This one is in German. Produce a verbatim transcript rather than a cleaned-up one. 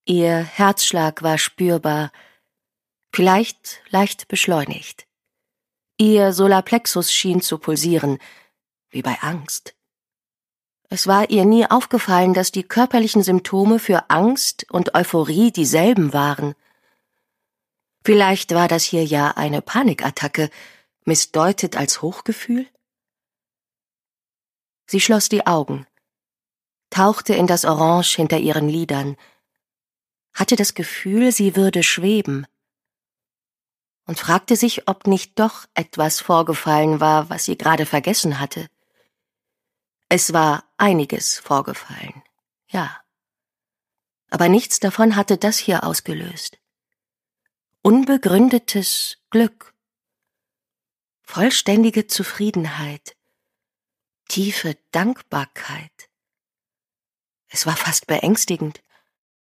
Ihr Herzschlag war spürbar, vielleicht leicht beschleunigt. Ihr Solarplexus schien zu pulsieren, wie bei Angst. Es war ihr nie aufgefallen, dass die körperlichen Symptome für Angst und Euphorie dieselben waren. Vielleicht war das hier ja eine Panikattacke, missdeutet als Hochgefühl? Sie schloss die Augen, tauchte in das Orange hinter ihren Lidern, hatte das Gefühl, sie würde schweben und fragte sich, ob nicht doch etwas vorgefallen war, was sie gerade vergessen hatte. Es war einiges vorgefallen, ja. Aber nichts davon hatte das hier ausgelöst. Unbegründetes Glück, vollständige Zufriedenheit, tiefe Dankbarkeit. Es war fast beängstigend.